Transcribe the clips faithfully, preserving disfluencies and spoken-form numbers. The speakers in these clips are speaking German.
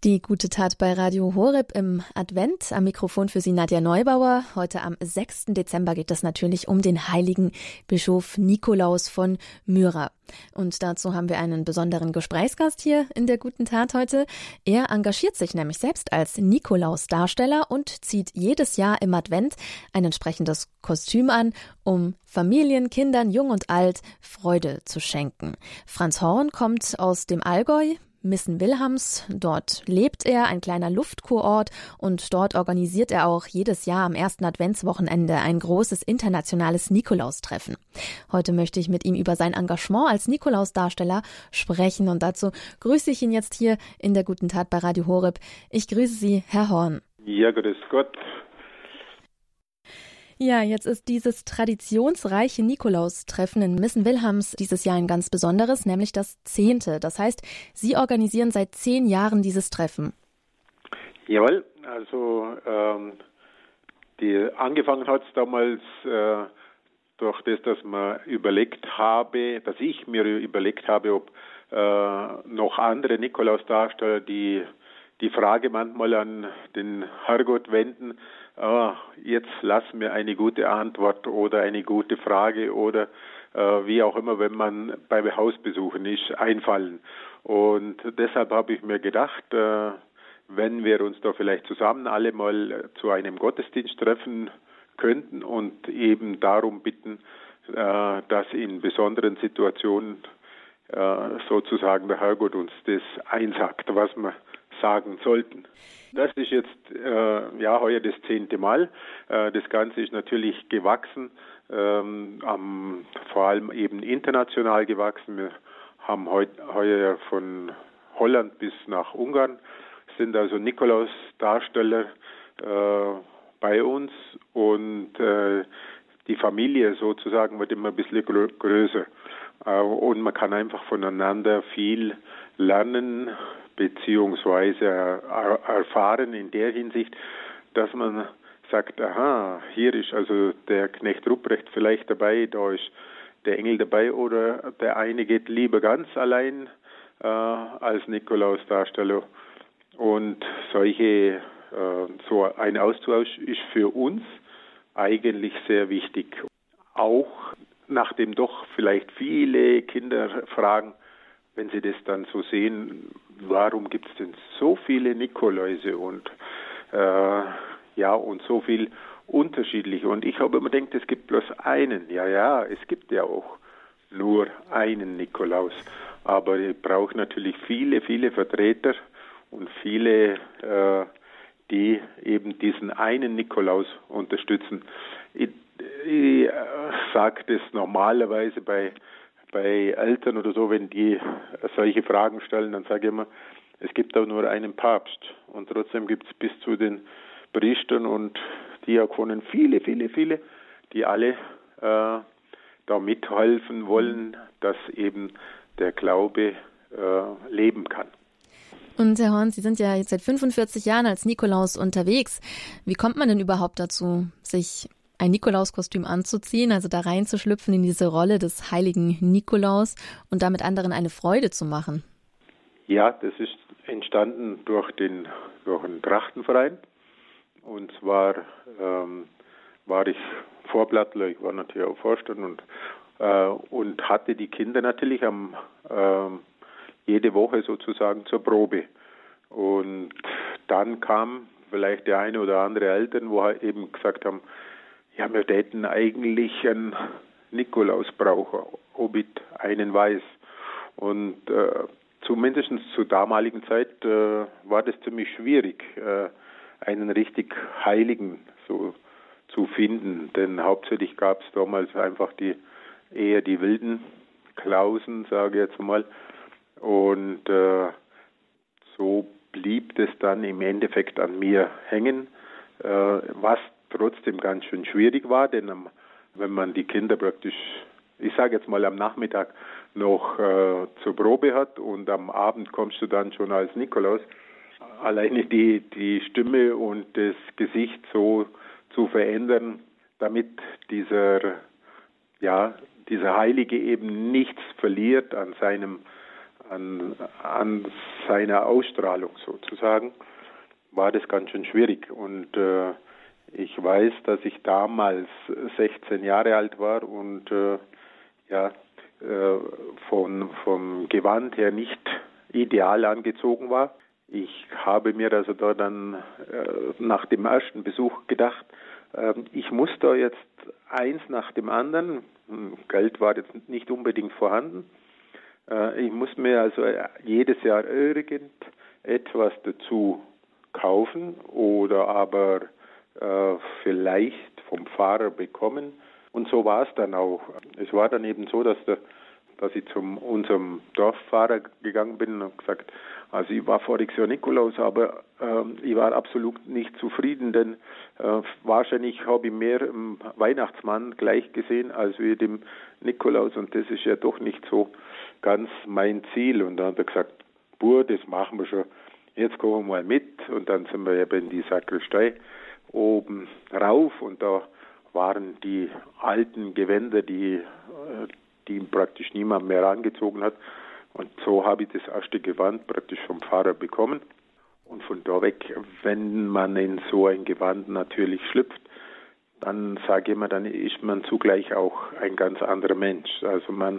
Die gute Tat bei Radio Horeb im Advent. Am Mikrofon für Sie Nadja Neubauer. Heute am sechsten Dezember geht es natürlich um den heiligen Bischof Nikolaus von Myra. Und dazu haben wir einen besonderen Gesprächsgast hier in der guten Tat heute. Er engagiert sich nämlich selbst als Nikolaus-Darsteller und zieht jedes Jahr im Advent ein entsprechendes Kostüm an, um Familien, Kindern, jung und alt Freude zu schenken. Franz Horn kommt aus dem Allgäu, Missen-Wilhelms. Dort lebt er, ein kleiner Luftkurort, und dort organisiert er auch jedes Jahr am ersten Adventswochenende ein großes internationales Nikolaustreffen. Heute möchte ich mit ihm über sein Engagement als Nikolausdarsteller sprechen und dazu grüße ich ihn jetzt hier in der guten Tat bei Radio Horeb. Ich grüße Sie, Herr Horn. Ja, grüß Gott. Ja, jetzt ist dieses traditionsreiche Nikolaustreffen in Missen-Wilhelms dieses Jahr ein ganz besonderes, nämlich das zehnte. Das heißt, Sie organisieren seit zehn Jahren dieses Treffen. Jawohl, also ähm, die, angefangen hat es damals äh, durch das, dass man überlegt habe, dass ich mir überlegt habe, ob äh, noch andere Nikolausdarsteller die die Frage manchmal an den Herrgott wenden, oh, jetzt lass mir eine gute Antwort oder eine gute Frage oder äh, wie auch immer, wenn man bei Hausbesuchen ist, einfallen. Und deshalb habe ich mir gedacht, äh, wenn wir uns da vielleicht zusammen alle mal zu einem Gottesdienst treffen könnten und eben darum bitten, äh, dass in besonderen Situationen äh, sozusagen der Herrgott uns das einsagt, was wir sagen sollten. Das ist jetzt äh, ja heuer das zehnte Mal. Äh, das Ganze ist natürlich gewachsen, ähm, am, vor allem eben international gewachsen. Wir haben heut, heuer von Holland bis nach Ungarn, sind also Nikolaus-Darsteller äh, bei uns, und äh, die Familie sozusagen wird immer ein bisschen grö- größer. Äh, und man kann einfach voneinander viel lernen, beziehungsweise er, erfahren in der Hinsicht, dass man sagt, aha, hier ist also der Knecht Ruprecht vielleicht dabei, da ist der Engel dabei, oder der eine geht lieber ganz allein äh, als Nikolausdarsteller. Und solche, äh, so ein Austausch ist für uns eigentlich sehr wichtig. Auch nachdem doch vielleicht viele Kinder fragen, wenn sie das dann so sehen, warum gibt es denn so viele Nikoläuse und äh, ja und so viel unterschiedliche? Und ich habe immer gedacht, es gibt bloß einen. Ja, ja, es gibt ja auch nur einen Nikolaus. Aber ich brauche natürlich viele, viele Vertreter und viele, äh, die eben diesen einen Nikolaus unterstützen. Ich, ich äh, sage das normalerweise bei Bei Eltern oder so, wenn die solche Fragen stellen, dann sage ich immer, es gibt auch nur einen Papst. Und trotzdem gibt es bis zu den Priestern und Diakonen viele, viele, viele, die alle äh, da mithelfen wollen, dass eben der Glaube äh, leben kann. Und Herr Horn, Sie sind ja jetzt seit fünfundvierzig Jahren als Nikolaus unterwegs. Wie kommt man denn überhaupt dazu, sich ein Nikolauskostüm anzuziehen, also da reinzuschlüpfen in diese Rolle des heiligen Nikolaus und damit anderen eine Freude zu machen? Ja, das ist entstanden durch den, durch einen Trachtenverein. Und zwar ähm, war ich Vorblattler, ich war natürlich auch Vorstand und, äh, und hatte die Kinder natürlich am, äh, jede Woche sozusagen zur Probe. Und dann kam vielleicht der eine oder andere Eltern, wo halt eben gesagt haben, ja, wir täten eigentlich einen Nikolaus brauchen, ob ich einen weiß. Und äh, zumindest zur damaligen Zeit äh, war das ziemlich schwierig, äh, einen richtig Heiligen so zu finden. Denn hauptsächlich gab es damals einfach die eher die wilden Klausen, sage ich jetzt mal. Und äh, so blieb es dann im Endeffekt an mir hängen, äh, was trotzdem ganz schön schwierig war, denn am, wenn man die Kinder praktisch, ich sage jetzt mal am Nachmittag noch äh, zur Probe hat und am Abend kommst du dann schon als Nikolaus, alleine die, die Stimme und das Gesicht so zu verändern, damit dieser, ja, dieser Heilige eben nichts verliert an seinem, an, an seiner Ausstrahlung sozusagen, war das ganz schön schwierig. Und äh, ich weiß, dass ich damals sechzehn Jahre alt war und äh, ja, äh, von, vom Gewand her nicht ideal angezogen war. Ich habe mir also da dann äh, nach dem ersten Besuch gedacht, äh, ich muss da jetzt eins nach dem anderen, Geld war jetzt nicht unbedingt vorhanden, äh, ich muss mir also jedes Jahr irgendetwas dazu kaufen oder aber äh, vielleicht vom Pfarrer bekommen. Und so war es dann auch. Es war dann eben so, dass, der, dass ich zu unserem Dorfpfarrer gegangen bin und gesagt, also ich war voriges Jahr Nikolaus, aber äh, ich war absolut nicht zufrieden, denn äh, wahrscheinlich habe ich mehr im Weihnachtsmann gleich gesehen als wie dem Nikolaus und das ist ja doch nicht so ganz mein Ziel. Und dann hat er gesagt, Bur, das machen wir schon, jetzt kommen wir mal mit. Und dann sind wir eben in die Sakristei oben rauf und da waren die alten Gewänder, die, die praktisch niemand mehr angezogen hat. Und so habe ich das erste Gewand praktisch vom Pfarrer bekommen. Und von da weg, wenn man in so ein Gewand natürlich schlüpft, dann sage ich immer, dann ist man zugleich auch ein ganz anderer Mensch. Also man,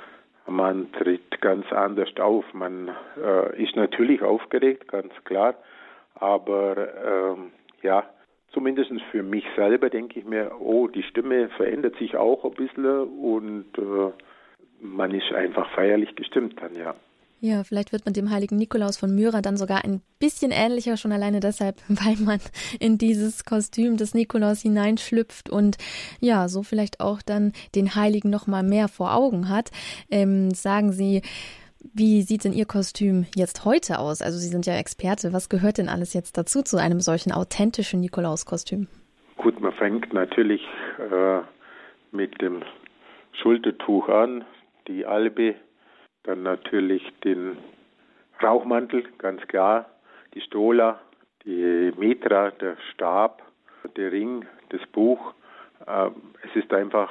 man tritt ganz anders auf. Man äh, ist natürlich aufgeregt, ganz klar. Aber ähm, ja, zumindest für mich selber denke ich mir, oh, die Stimme verändert sich auch ein bisschen und äh, man ist einfach feierlich gestimmt dann, ja. Ja, vielleicht wird man dem heiligen Nikolaus von Myra dann sogar ein bisschen ähnlicher, schon alleine deshalb, weil man in dieses Kostüm des Nikolaus hineinschlüpft und ja, so vielleicht auch dann den Heiligen noch mal mehr vor Augen hat. Ähm, sagen Sie, wie sieht denn Ihr Kostüm jetzt heute aus? Also Sie sind ja Experte. Was gehört denn alles jetzt dazu, zu einem solchen authentischen Nikolauskostüm? Gut, man fängt natürlich äh, mit dem Schultertuch an, die Albe, dann natürlich den Rauchmantel, ganz klar, die Stola, die Mitra, der Stab, der Ring, das Buch. Äh, es ist einfach,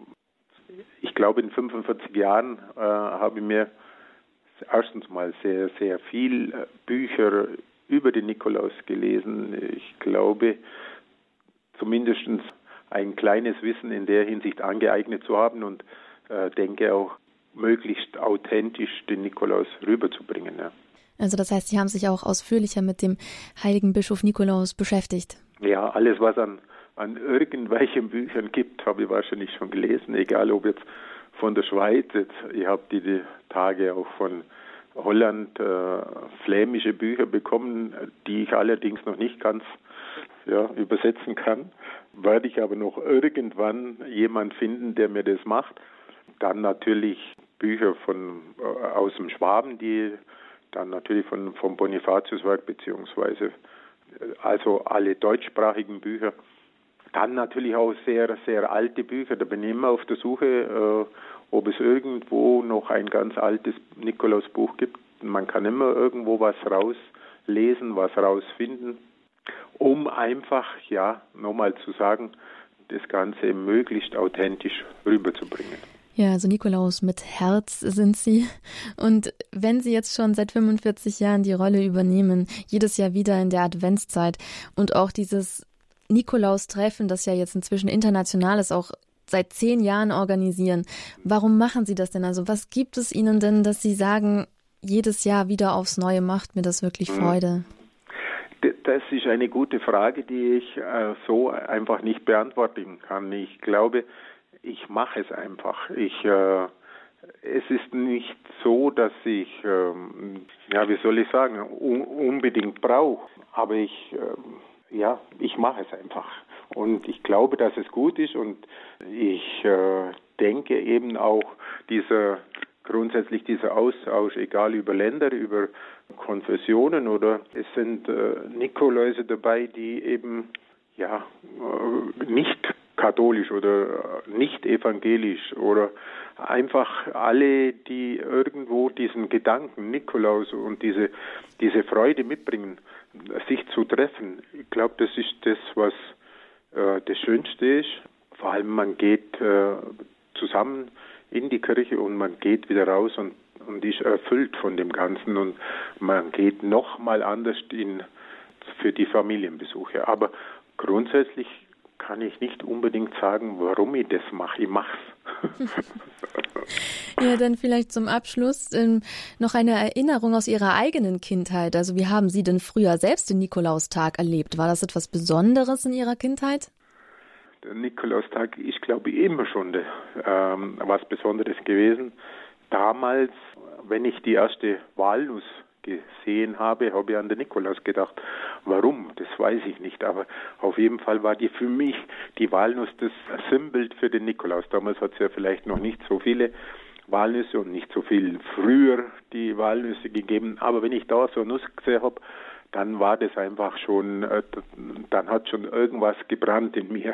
ich glaube in fünfundvierzig Jahren äh, habe ich mir erstens mal sehr, sehr viel Bücher über den Nikolaus gelesen. Ich glaube, zumindest ein kleines Wissen in der Hinsicht angeeignet zu haben und äh, denke auch, möglichst authentisch den Nikolaus rüberzubringen. Ja. Also das heißt, Sie haben sich auch ausführlicher mit dem heiligen Bischof Nikolaus beschäftigt? Ja, alles, was an, an irgendwelchen Büchern gibt, habe ich wahrscheinlich schon gelesen, egal ob jetzt von der Schweiz, jetzt, ich habe die, die Tage auch von Holland äh, flämische Bücher bekommen, die ich allerdings noch nicht ganz ja, übersetzen kann. Werde ich aber noch irgendwann jemand finden, der mir das macht. Dann natürlich Bücher von äh, aus dem Schwaben, die dann natürlich von vom Bonifatiuswerk beziehungsweise äh, also alle deutschsprachigen Bücher. Dann natürlich auch sehr, sehr alte Bücher. Da bin ich immer auf der Suche, äh, ob es irgendwo noch ein ganz altes Nikolausbuch gibt. Man kann immer irgendwo was rauslesen, was rausfinden, um einfach, ja, nochmal zu sagen, das Ganze möglichst authentisch rüberzubringen. Ja, also Nikolaus mit Herz sind Sie. Und wenn Sie jetzt schon seit fünfundvierzig Jahren die Rolle übernehmen, jedes Jahr wieder in der Adventszeit und auch dieses Nikolaustreffen, das ja jetzt inzwischen international ist, auch seit zehn Jahren organisieren. Warum machen Sie das denn? Also was gibt es Ihnen denn, dass Sie sagen, jedes Jahr wieder aufs Neue macht mir das wirklich Freude? Das ist eine gute Frage, die ich äh, so einfach nicht beantworten kann. Ich glaube, ich mache es einfach. Ich, äh, es ist nicht so, dass ich, ähm, ja, wie soll ich sagen, un- unbedingt brauche. Aber ich, äh, ja, ich mache es einfach. Und ich glaube, dass es gut ist. Und ich äh, denke eben auch, dieser grundsätzlich dieser Austausch, egal über Länder, über Konfessionen oder es sind äh, Nikoläuse dabei, die eben ja äh, nicht katholisch oder nicht evangelisch oder einfach alle, die irgendwo diesen Gedanken Nikolaus und diese diese Freude mitbringen, sich zu treffen. Ich glaube, das ist das, was äh, das Schönste ist. Vor allem man geht äh, zusammen in die Kirche und man geht wieder raus und und ist erfüllt von dem Ganzen und man geht noch mal anders in, für die Familienbesuche. Aber grundsätzlich kann ich nicht unbedingt sagen, warum ich das mache. Ich mache es. Ja, dann vielleicht zum Abschluss ähm, noch eine Erinnerung aus Ihrer eigenen Kindheit. Also wie haben Sie denn früher selbst den Nikolaustag erlebt? War das etwas Besonderes in Ihrer Kindheit? Der Nikolaustag ist, glaube ich, immer schon ähm, was Besonderes gewesen. Damals, wenn ich die erste Walnuss gesehen habe, habe ich an den Nikolaus gedacht. Warum? Das weiß ich nicht. Aber auf jeden Fall war die für mich, die Walnuss, das Sinnbild für den Nikolaus. Damals hat es ja vielleicht noch nicht so viele Walnüsse und nicht so viel früher die Walnüsse gegeben. Aber wenn ich da so eine Nuss gesehen habe, dann war das einfach schon, äh, dann hat schon irgendwas gebrannt in mir.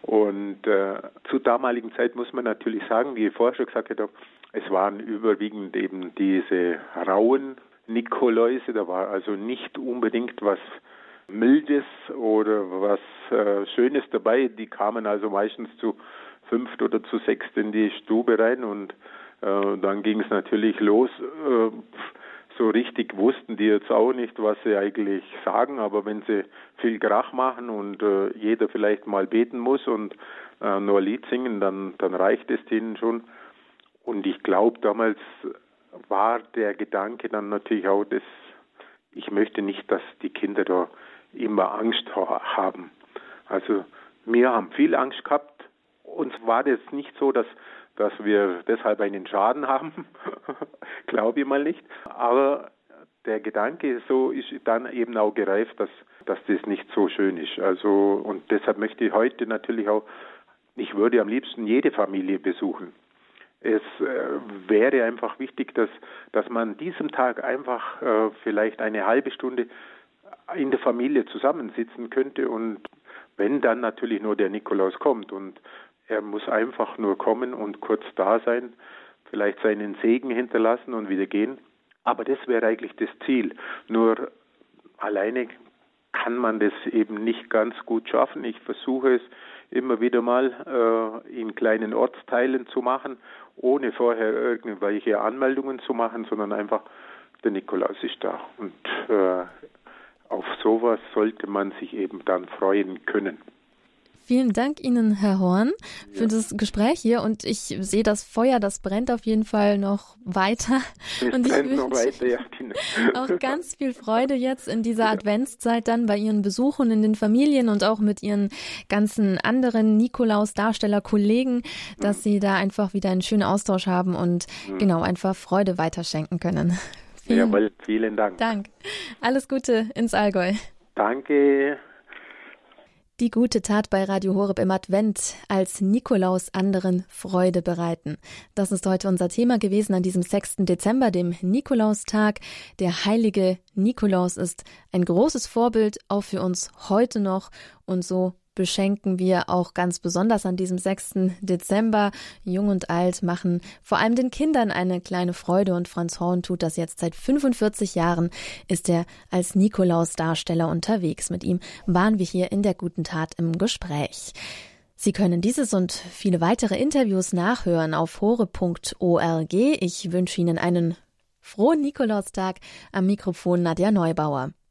Und äh, zur damaligen Zeit muss man natürlich sagen, wie ich vorher schon gesagt habe, es waren überwiegend eben diese rauen Nikoläuse, da war also nicht unbedingt was Mildes oder was äh, Schönes dabei. Die kamen also meistens zu fünft oder zu sechst in die Stube rein und äh, dann ging es natürlich los. Äh, so richtig wussten die jetzt auch nicht, was sie eigentlich sagen, aber wenn sie viel Krach machen und äh, jeder vielleicht mal beten muss und äh, nur ein Lied singen, dann, dann reicht es denen schon. Und ich glaube, damals war der Gedanke dann natürlich auch, dass ich möchte nicht, dass die Kinder da immer Angst ha- haben. Also wir haben viel Angst gehabt. Uns war das nicht so, dass, dass wir deshalb einen Schaden haben, glaube ich mal nicht. Aber der Gedanke so ist dann eben auch gereift, dass, dass das nicht so schön ist. Also und deshalb möchte ich heute natürlich auch, ich würde am liebsten jede Familie besuchen. Es äh, wäre einfach wichtig, dass, dass man an diesem Tag einfach äh, vielleicht eine halbe Stunde in der Familie zusammensitzen könnte und wenn dann natürlich nur der Nikolaus kommt und er muss einfach nur kommen und kurz da sein, vielleicht seinen Segen hinterlassen und wieder gehen. Aber das wäre eigentlich das Ziel. Nur alleine kann man das eben nicht ganz gut schaffen. Ich versuche es immer wieder mal äh, in kleinen Ortsteilen zu machen, ohne vorher irgendwelche Anmeldungen zu machen, sondern einfach, der Nikolaus ist da. Und äh, auf sowas sollte man sich eben dann freuen können. Vielen Dank Ihnen, Herr Horn, für ja. das Gespräch hier. Und ich sehe das Feuer, das brennt auf jeden Fall noch weiter. Es und ich brennt noch wünsche weiter, ja. auch ganz viel Freude jetzt in dieser Adventszeit dann bei Ihren Besuchen in den Familien und auch mit Ihren ganzen anderen Nikolaus-Darsteller-Kollegen, dass Sie da einfach wieder einen schönen Austausch haben und mhm. genau einfach Freude weiterschenken können. Vielen, Jawohl, vielen Dank. Dank. Alles Gute ins Allgäu. Danke. Die gute Tat bei Radio Horeb im Advent, als Nikolaus anderen Freude bereiten. Das ist heute unser Thema gewesen an diesem sechsten Dezember, dem Nikolaustag. Der heilige Nikolaus ist ein großes Vorbild, auch für uns heute noch. Und so beschenken wir auch ganz besonders an diesem sechsten Dezember. Jung und alt machen vor allem den Kindern eine kleine Freude und Franz Horn tut das jetzt seit fünfundvierzig Jahren, ist er als Nikolaus-Darsteller unterwegs. Mit ihm waren wir hier in der guten Tat im Gespräch. Sie können dieses und viele weitere Interviews nachhören auf horeb punkt org. Ich wünsche Ihnen einen frohen Nikolaustag. Am Mikrofon Nadja Neubauer.